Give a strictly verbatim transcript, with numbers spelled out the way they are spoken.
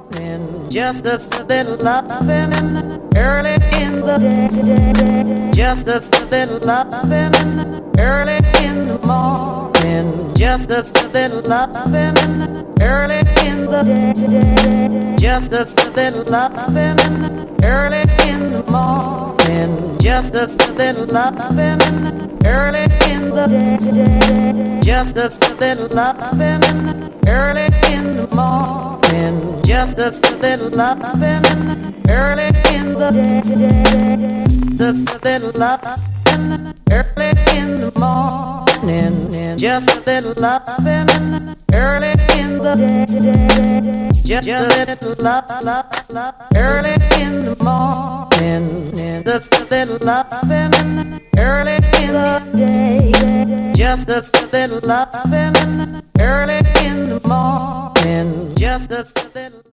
morning, just a little loving early in the day, just a little loving early in the morning, just a little loving early in the day, just a little loving early in the morning, just a little loving early in the day, just a little loving early in the morning, just a little loving early in the day, just a little loving early in the morning, just a little loving early in the day, just a little love, love, love early in the morning, just a little loving early in the day, just a little loving early in the morning, just a little